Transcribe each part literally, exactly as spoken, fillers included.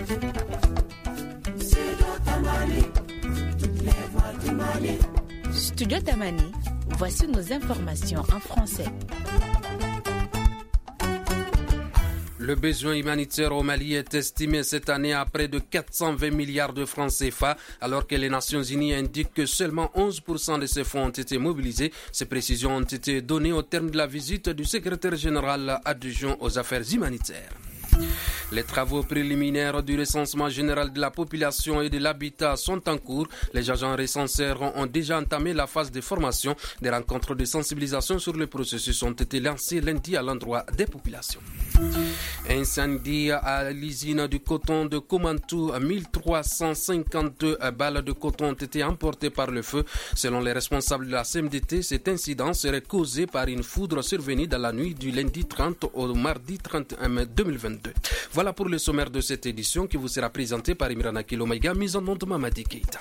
Studio Tamani, voici nos informations en français. Le besoin humanitaire au Mali est estimé cette année à près de quatre cent vingt milliards de francs C F A, alors que les Nations Unies indiquent que seulement onze pour cent de ces fonds ont été mobilisés. Ces précisions ont été données au terme de la visite du secrétaire général adjoint aux affaires humanitaires. Les travaux préliminaires du recensement général de la population et de l'habitat sont en cours. Les agents recenseurs ont déjà entamé la phase de formation. Des rencontres de sensibilisation sur le processus ont été lancées lundi à l'endroit des populations. Incendie à l'usine du coton de Koumantou, mille trois cent cinquante-deux balles de coton ont été emportées par le feu. Selon les responsables de la C M D T, cet incident serait causé par une foudre survenue dans la nuit du lundi trente au mardi trente et un mai deux mille vingt-deux. Voilà pour le sommaire de cette édition qui vous sera présentée par Imrana Kilomaïga, mise en nom de Mamadi Keita.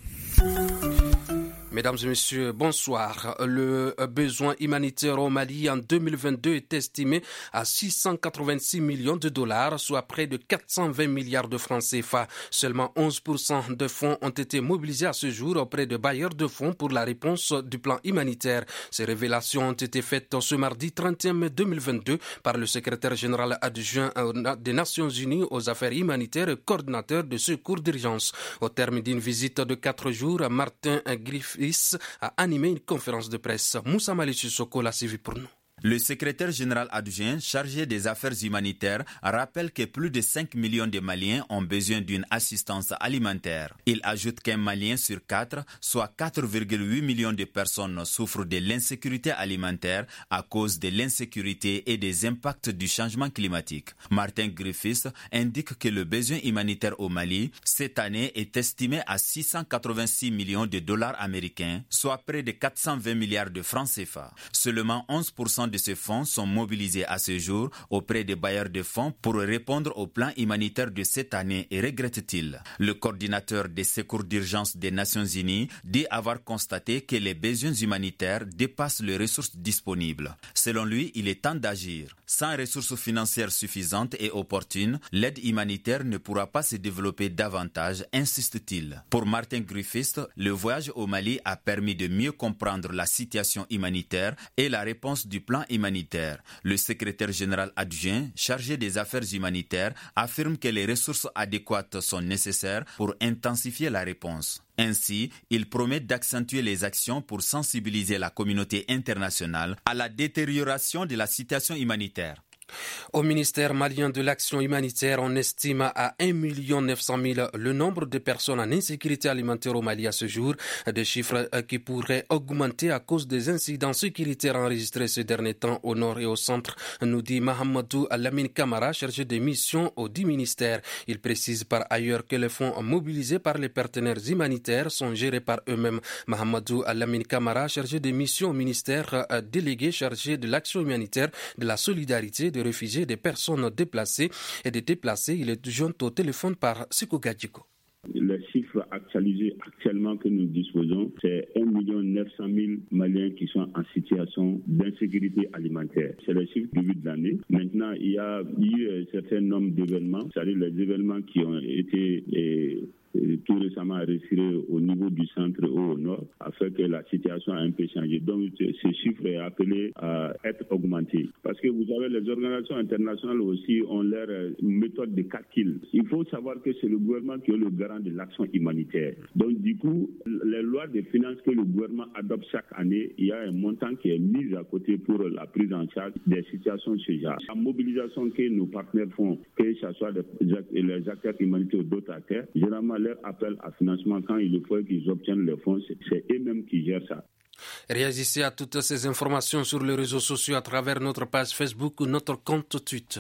Mesdames et messieurs, bonsoir. Le besoin humanitaire au Mali en deux mille vingt-deux est estimé à six cent quatre-vingt-six millions de dollars, soit près de quatre cent vingt milliards de francs C F A. Seulement onze pour cent de fonds ont été mobilisés à ce jour auprès de bailleurs de fonds pour la réponse du plan humanitaire. Ces révélations ont été faites ce mardi trente et un mai deux mille vingt-deux par le secrétaire général adjoint des Nations Unies aux affaires humanitaires et coordinateur de secours d'urgence. Au terme d'une visite de quatre jours, Martin Griffiths a animé une conférence de presse. Moussa Malissi Soko l'a suivi pour nous. Le secrétaire général adjoint chargé des affaires humanitaires rappelle que plus de cinq millions de Maliens ont besoin d'une assistance alimentaire. Il ajoute qu'un Malien sur quatre, soit quatre virgule huit millions de personnes, souffrent de l'insécurité alimentaire à cause de l'insécurité et des impacts du changement climatique. Martin Griffiths indique que le besoin humanitaire au Mali, cette année, est estimé à six cent quatre-vingt-six millions de dollars américains, soit près de quatre cent vingt milliards de francs C F A. Seulement onze pour cent de ces fonds sont mobilisés à ce jour auprès des bailleurs de fonds pour répondre au plan humanitaire de cette année, et regrette-t-il. Le coordinateur des secours d'urgence des Nations Unies dit avoir constaté que les besoins humanitaires dépassent les ressources disponibles. Selon lui, il est temps d'agir. Sans ressources financières suffisantes et opportunes, l'aide humanitaire ne pourra pas se développer davantage, insiste-t-il. Pour Martin Griffiths, le voyage au Mali a permis de mieux comprendre la situation humanitaire et la réponse du plan humanitaire. Le secrétaire général adjoint chargé des affaires humanitaires affirme que les ressources adéquates sont nécessaires pour intensifier la réponse. Ainsi, il promet d'accentuer les actions pour sensibiliser la communauté internationale à la détérioration de la situation humanitaire. Au ministère malien de l'action humanitaire, on estime à un million neuf cent mille le nombre de personnes en insécurité alimentaire au Mali à ce jour, des chiffres qui pourraient augmenter à cause des incidents sécuritaires enregistrés ces derniers temps au nord et au centre, nous dit Mahamadou Lamine Camara, chargé des missions au dit ministère. Il précise par ailleurs que les fonds mobilisés par les partenaires humanitaires sont gérés par eux-mêmes. Mahamadou Lamine Camara, chargé des missions au ministère, délégué chargé de l'action humanitaire, de la solidarité, de réfugiés, des personnes déplacées et des déplacés. Il est joint au téléphone par Siko Gadjiko. Les chiffres actualisés actuellement que nous disposons, c'est un million neuf cent mille Maliens qui sont en situation d'insécurité alimentaire. C'est le chiffre du début de l'année. Maintenant, il y a eu un certain nombre d'événements, c'est-à-dire les événements qui ont été et, tout récemment respiré au niveau du centre ou au nord, a fait que la situation a un peu changé. Donc, ce chiffre est appelé à être augmenté. Parce que vous avez les organisations internationales aussi ont leur méthode de calcul. Il faut savoir que c'est le gouvernement qui est le garant de l'action humanitaire. Donc, du coup, les lois de finances que le gouvernement adopte chaque année, il y a un montant qui est mis à côté pour la prise en charge des situations de ce genre. La mobilisation que nos partenaires font, que ce soit les acteurs humanitaires ou d'autres acteurs, généralement, leur appel à financement, quand il faut qu'ils obtiennent les fonds, c'est eux-mêmes qui gèrent ça. Réagissez à toutes ces informations sur les réseaux sociaux à travers notre page Facebook ou notre compte Twitter.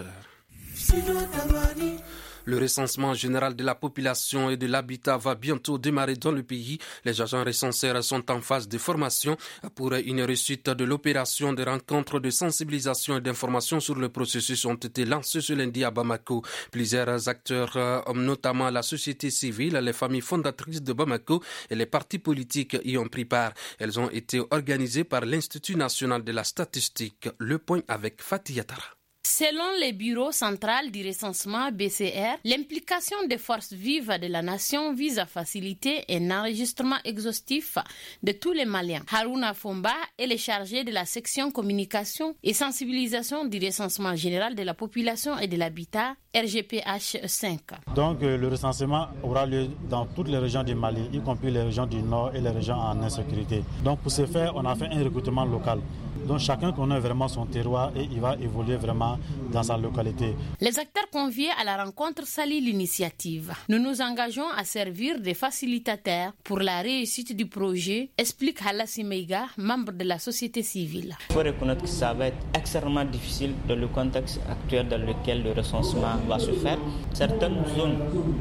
Le recensement général de la population et de l'habitat va bientôt démarrer dans le pays. Les agents recenseurs sont en phase de formation pour une réussite de l'opération. Des rencontres de sensibilisation et d'information sur le processus ont été lancées ce lundi à Bamako. Plusieurs acteurs, notamment la société civile, les familles fondatrices de Bamako et les partis politiques y ont pris part. Elles ont été organisées par l'Institut national de la statistique. Le point avec Fatih Yatara. Selon le bureau central du recensement B C R, l'implication des forces vives de la nation vise à faciliter un enregistrement exhaustif de tous les Maliens. Harouna Fomba est le chargé de la section communication et sensibilisation du recensement général de la population et de l'habitat R G P H cinq. Donc euh, le recensement aura lieu dans toutes les régions du Mali, y compris les régions du Nord et les régions en insécurité. Donc pour ce faire, on a fait un recrutement local. Donc chacun connaît vraiment son terroir et il va évoluer vraiment dans sa localité. Les acteurs conviés à la rencontre saluent l'initiative. Nous nous engageons à servir de facilitateurs pour la réussite du projet, explique Halassi Meiga, membre de la société civile. Il faut reconnaître que ça va être extrêmement difficile dans le contexte actuel dans lequel le recensement va se faire. Certaines zones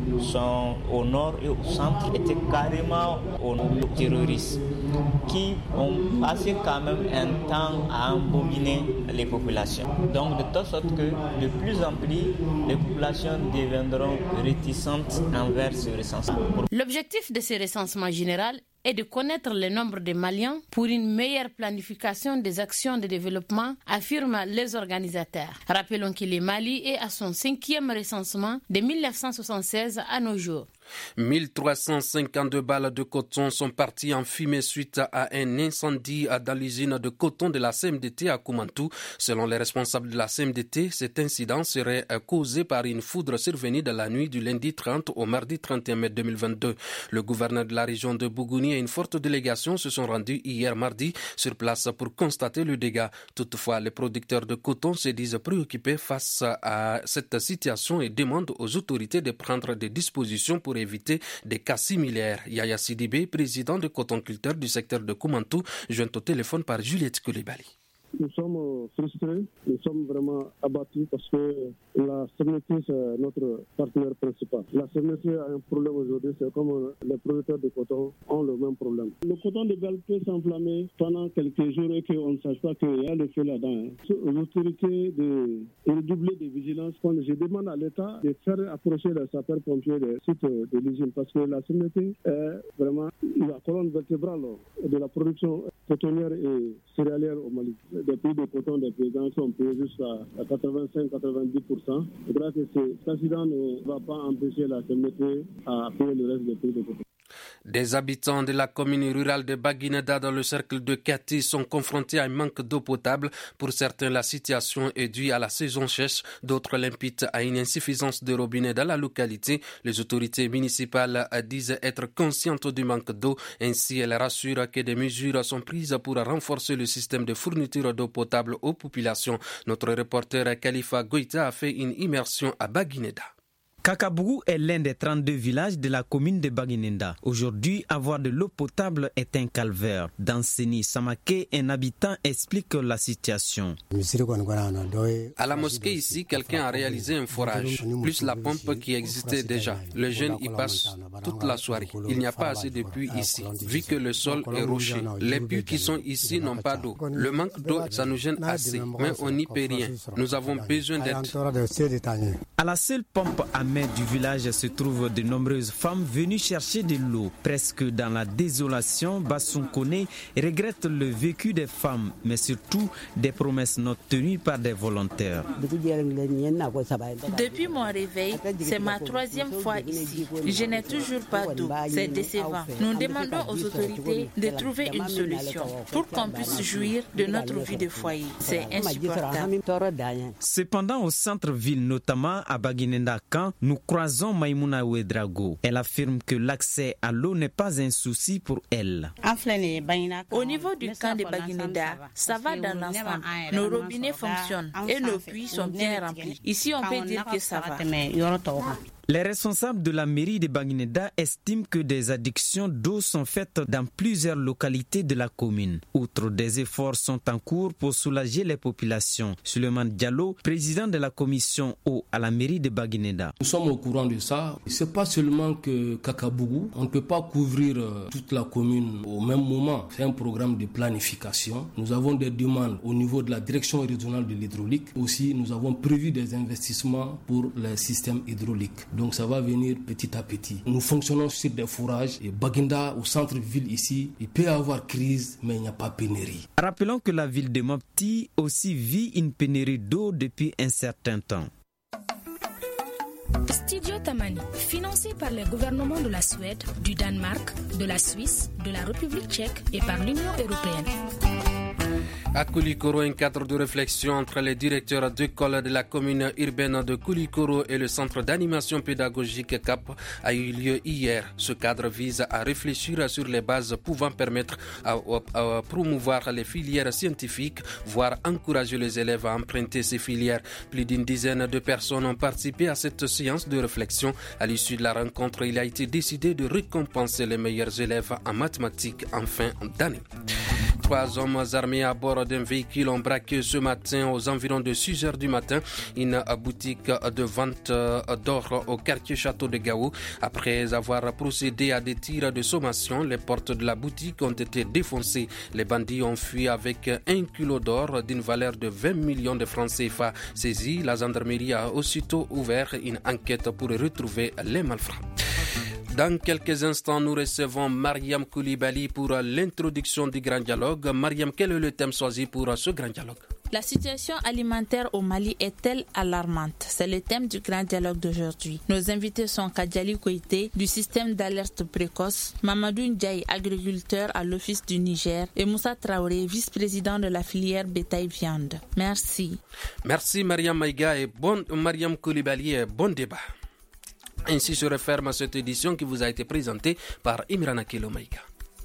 sont au nord et au centre, étaient carrément aux terroristes qui ont passé quand même un temps à embobiner les populations. Donc de telle sorte que de plus en plus, les populations deviendront réticentes envers ce recensement. L'objectif de ce recensement général est de connaître le nombre de Maliens pour une meilleure planification des actions de développement, affirment les organisateurs. Rappelons que le Mali est à son cinquième recensement de mille neuf cent soixante-seize à nos jours. mille trois cent cinquante-deux balles de coton sont parties en fumée suite à un incendie dans l'usine de coton de la C M D T à Koumantou. Selon les responsables de la C M D T, cet incident serait causé par une foudre survenue dans la nuit du lundi trente au mardi trente et un mai deux mille vingt-deux. Le gouverneur de la région de Bougouni et une forte délégation se sont rendus hier mardi sur place pour constater le dégât. Toutefois, les producteurs de coton se disent préoccupés face à cette situation et demandent aux autorités de prendre des dispositions pour éviter des cas similaires. Yaya Sidibé, président de cotonculteurs du secteur de Koumantou, joint au téléphone par Juliette Koulibaly. Nous sommes frustrés, nous sommes vraiment abattus parce que la C M T, c'est notre partenaire principal. La C M T a un problème aujourd'hui, c'est comme les producteurs de coton ont le même problème. Le coton de Belle peut s'enflammer pendant quelques jours et qu'on ne sache pas qu'il y a le feu là-dedans. Hein. Aux autorités de redoubler de vigilance, je demande à l'État de faire approcher les sapeurs-pompiers des sites de l'usine parce que la C M T est vraiment la colonne vertébrale de la production cotonnière et céréalière au Mali. Des prix de coton des paysans sont payés jusqu'à quatre-vingt-cinq à quatre-vingt-dix pour cent. Je crois que cet accident ne va pas empêcher la C M T à payer le reste des prix de coton. Des habitants de la commune rurale de Baguineda dans le cercle de Kati sont confrontés à un manque d'eau potable. Pour certains, la situation est due à la saison sèche. D'autres l'imputent à une insuffisance de robinets dans la localité. Les autorités municipales disent être conscientes du manque d'eau. Ainsi, elles rassurent que des mesures sont prises pour renforcer le système de fourniture d'eau potable aux populations. Notre reporter Khalifa Goïta a fait une immersion à Baguineda. Kakabougou est l'un des trente-deux villages de la commune de Baguinenda. Aujourd'hui, avoir de l'eau potable est un calvaire. Dans Seni Samake, un habitant explique la situation. À la mosquée ici, quelqu'un a réalisé un forage, plus la pompe qui existait déjà. Les jeunes y passent toute la soirée. Il n'y a pas assez de puits ici, vu que le sol est rocheux. Les puits qui sont ici n'ont pas d'eau. Le manque d'eau, ça nous gêne assez, mais on n'y peut rien. Nous avons besoin d'aide. À la seule pompe à du village se trouvent de nombreuses femmes venues chercher de l'eau. Presque dans la désolation, Bassoum Kone regrette le vécu des femmes, mais surtout des promesses non tenues par des volontaires. Depuis mon réveil, c'est ma troisième fois ici. Je n'ai toujours pas d'eau. C'est décevant. Nous demandons aux autorités de trouver une solution pour qu'on puisse jouir de notre vie de foyer. C'est insupportable. Cependant, au centre-ville, notamment à Baguinenda-Kan, nous croisons Maïmouna Ouedrago. Elle affirme que l'accès à l'eau n'est pas un souci pour elle. Au niveau du camp de Baguineda, ça va dans l'ensemble. Nos robinets fonctionnent et nos puits sont bien remplis. Ici, on peut dire que ça va. Les responsables de la mairie de Baguineda estiment que des addictions d'eau sont faites dans plusieurs localités de la commune. Outre des efforts sont en cours pour soulager les populations. Suleiman Diallo, président de la commission eau à la mairie de Baguineda. Nous sommes au courant de ça. C'est pas seulement que Kakabougou. On ne peut pas couvrir toute la commune au même moment. C'est un programme de planification. Nous avons des demandes au niveau de la direction régionale de l'hydraulique. Aussi, nous avons prévu des investissements pour les systèmes hydrauliques. Donc ça va venir petit à petit. Nous fonctionnons sur des fourrages et Baginda, au centre-ville ici, il peut y avoir crise, mais il n'y a pas pénurie. Rappelons que la ville de Mopti aussi vit une pénurie d'eau depuis un certain temps. Studio Tamani, financé par les gouvernements de la Suède, du Danemark, de la Suisse, de la République tchèque et par l'Union européenne. À Koulikoro, un cadre de réflexion entre les directeurs d'école de la commune urbaine de Koulikoro et le centre d'animation pédagogique C A P a eu lieu hier. Ce cadre vise à réfléchir sur les bases pouvant permettre à, à, à promouvoir les filières scientifiques, voire encourager les élèves à emprunter ces filières. Plus d'une dizaine de personnes ont participé à cette séance de réflexion. À l'issue de la rencontre, il a été décidé de récompenser les meilleurs élèves en mathématiques en fin d'année. Trois hommes armés à bord d'un véhicule ont braqué ce matin aux environs de six heures du matin une boutique de vente d'or au quartier Château de Gao. Après avoir procédé à des tirs de sommation, les portes de la boutique ont été défoncées. Les bandits ont fui avec un kilo d'or d'une valeur de vingt millions de francs C F A. Saisis, la gendarmerie a aussitôt ouvert une enquête pour retrouver les malfrats. Dans quelques instants, nous recevons Mariam Koulibaly pour l'introduction du Grand Dialogue. Mariam, quel est le thème choisi pour ce Grand Dialogue? La situation alimentaire au Mali est-elle alarmante? C'est le thème du Grand Dialogue d'aujourd'hui. Nos invités sont Kadjali Koité du système d'alerte précoce, Mamadou Ndiaye, agriculteur à l'Office du Niger, et Moussa Traoré, vice-président de la filière bétail-viande. Merci. Merci Mariam Maïga et bon, Mariam Koulibaly et bon débat. Ainsi se referme cette édition qui vous a été présentée par Imran Akelo Maïga.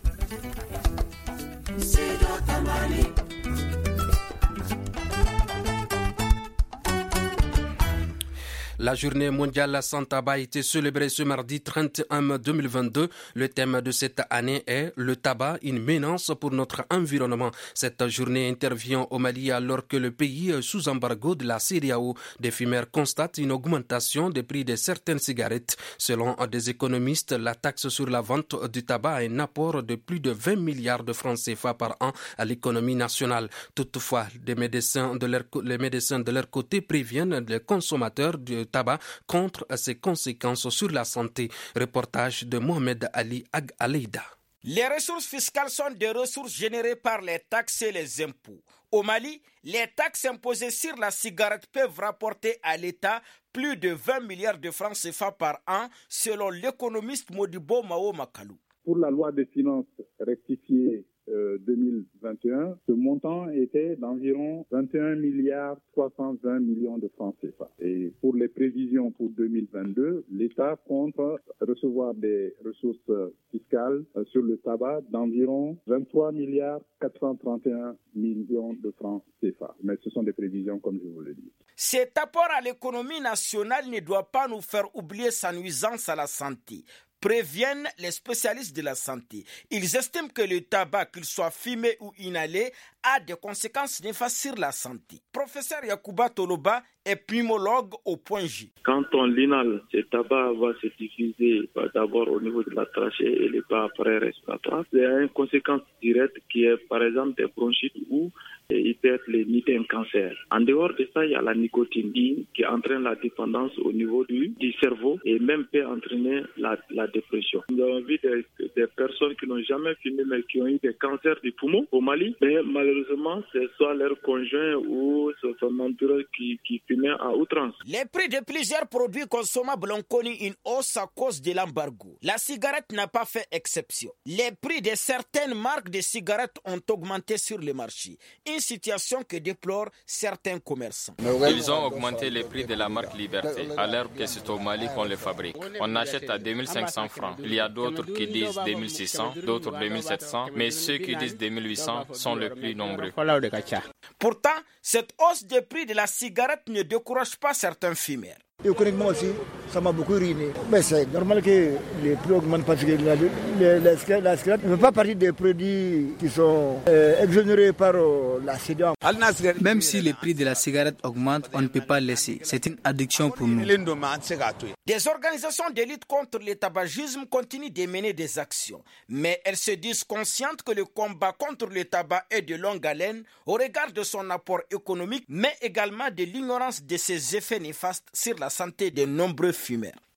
La journée mondiale sans tabac a été célébrée ce mardi trente et un mai deux mille vingt-deux. Le thème de cette année est « Le tabac, une menace pour notre environnement ». Cette journée intervient au Mali alors que le pays est sous embargo de la C E D E A O. Des fumeurs constatent une augmentation des prix de certaines cigarettes. Selon des économistes, la taxe sur la vente du tabac a un apport de plus de vingt milliards de francs C F A par an à l'économie nationale. Toutefois, des médecins de leur, les médecins de leur côté préviennent les consommateurs du tabac contre ses conséquences sur la santé. Reportage de Mohamed Ali Ag Aleida. Les ressources fiscales sont des ressources générées par les taxes et les impôts. Au Mali, les taxes imposées sur la cigarette peuvent rapporter à l'État plus de vingt milliards de francs C F A par an, selon l'économiste Modibo Mao Makalou. Pour la loi des finances rectifiée Euh, deux mille vingt et un, ce montant était d'environ vingt et un milliards trois cent vingt millions de francs C F A. Et pour les prévisions pour deux mille vingt-deux, l'État compte recevoir des ressources fiscales euh, sur le tabac d'environ vingt-trois milliards quatre cent trente et un millions de francs C F A. Mais ce sont des prévisions comme je vous le dis. Cet apport à l'économie nationale ne doit pas nous faire oublier sa nuisance à la santé, préviennent les spécialistes de la santé. Ils estiment que le tabac, qu'il soit fumé ou inhalé, a des conséquences néfastes sur la santé. Professeur Yacouba Toloba est pneumologue au Point J. Quand on l'inhale, ce tabac va se diffuser d'abord au niveau de la trachée et les pas après respiratoires. Il y a une conséquence directe qui est par exemple des bronchites ou il peut être limité un cancer. En dehors de ça, il y a la nicotine qui entraîne la dépendance au niveau du, du cerveau et même peut entraîner la, la dépression. Nous avons vu des, des personnes qui n'ont jamais fumé mais qui ont eu des cancers du poumon au Mali, mais malheureusement, c'est soit leur conjoint ou son entourage qui, qui fumait à outrance. Les prix de plusieurs produits consommables ont connu une hausse à cause de l'embargo. La cigarette n'a pas fait exception. Les prix de certaines marques de cigarettes ont augmenté sur le marché. Une situation que déplorent certains commerçants. Ils ont augmenté les prix de la marque Liberté, alors que c'est au Mali qu'on les fabrique. On achète à deux mille cinq cents francs. Il y a d'autres qui disent deux mille six cents, d'autres deux mille sept cents, mais ceux qui disent deux mille huit cents sont les plus nombreux. Pourtant, cette hausse des prix de la cigarette ne décourage pas certains fumeurs. Économiquement aussi, ça m'a beaucoup ruiné. Mais c'est normal que les prix augmentent parce que la, la, la, la cigarette ne fait pas partie des produits qui sont euh, exonérés par euh, la C E D E A O. Même si les prix de la cigarette augmentent, on ne peut pas laisser. C'est une addiction pour nous. Des organisations de lutte contre le tabagisme continuent de mener des actions. Mais elles se disent conscientes que le combat contre le tabac est de longue haleine au regard de son apport économique, mais également de l'ignorance de ses effets néfastes sur la santé de nombreux fumeurs.